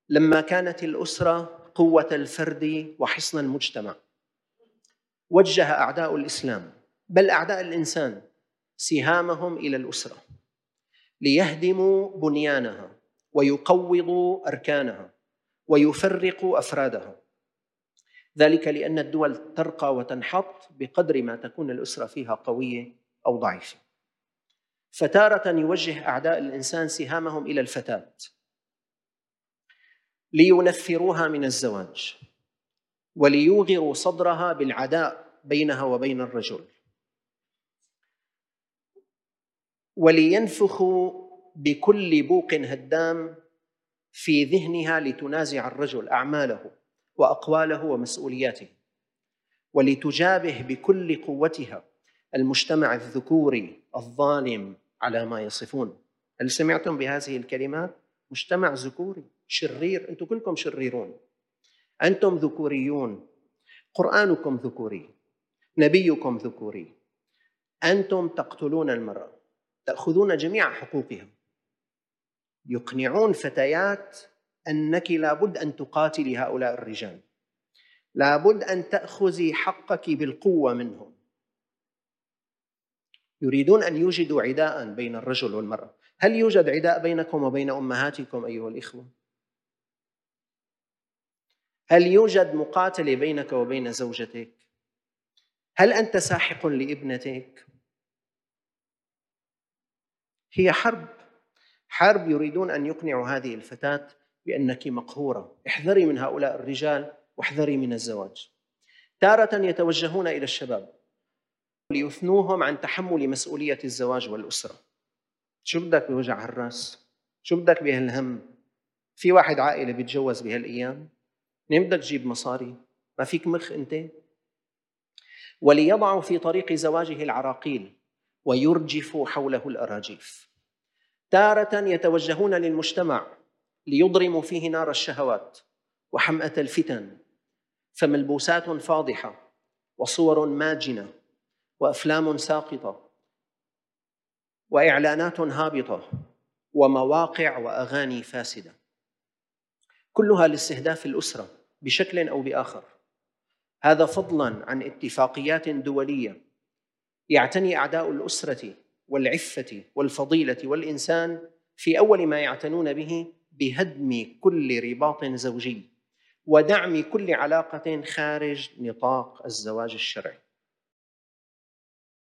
لما كانت الأسرة قوة الفرد وحصن المجتمع، وجه أعداء الإسلام بل أعداء الإنسان سهامهم إلى الأسرة ليهدموا بنيانها ويقوضوا أركانها ويفرقوا أفرادها، ذلك لأن الدول ترقى وتنحط بقدر ما تكون الأسرة فيها قوية أو ضعيفة. فتارة يوجه أعداء الإنسان سهامهم إلى الفتاة لينفروها من الزواج وليوغروا صدرها بالعداء بينها وبين الرجل، ولينفخوا بكل بوق هدام في ذهنها لتنازع الرجل أعماله وأقواله ومسؤولياته، ولتجابه بكل قوتها المجتمع الذكوري الظالم على ما يصفون. هل سمعتم بهذه الكلمات؟ مجتمع ذكوري شرير، أنتم كلكم شريرون، أنتم ذكوريون، قرآنكم ذكوري، نبيكم ذكوري، أنتم تقتلون المرأة، تأخذون جميع حقوقها، يقنعون فتيات أنك لابد أن تقاتلي هؤلاء الرجال، لابد أن تأخذي حقك بالقوة منهم. يريدون أن يوجدوا عداء بين الرجل والمرأة. هل يوجد عداء بينكم وبين أمهاتكم أيها الإخوة؟ هل يوجد مقاتلة بينك وبين زوجتك؟ هل أنت ساحق لابنتك؟ هي حرب يريدون أن يقنعوا هذه الفتاة بأنك مقهورة، احذري من هؤلاء الرجال واحذري من الزواج. تارة يتوجهون إلى الشباب ليثنوهم عن تحمل مسؤولية الزواج والأسرة. شو بدك بوجع الرأس؟ شو بدك بهالهم؟ في واحد عائلة بيتجوز بهالأيام؟ منين بدك تجيب مصاري؟ ما فيك مخ أنت؟ وليضعوا في طريق زواجه العراقيل ويرجفوا حوله الأراجيف. تارة يتوجهون للمجتمع ليضرموا فيه نار الشهوات وحمأة الفتن، فملبوسات فاضحة وصور ماجنة وأفلام ساقطة وإعلانات هابطة ومواقع وأغاني فاسدة، كلها لاستهداف الأسرة بشكل أو بآخر. هذا فضلاً عن اتفاقيات دولية يعتني أعداء الأسرة والعفة والفضيلة والإنسان في أول ما يعتنون به بهدم كل رباط زوجي ودعم كل علاقة خارج نطاق الزواج الشرعي.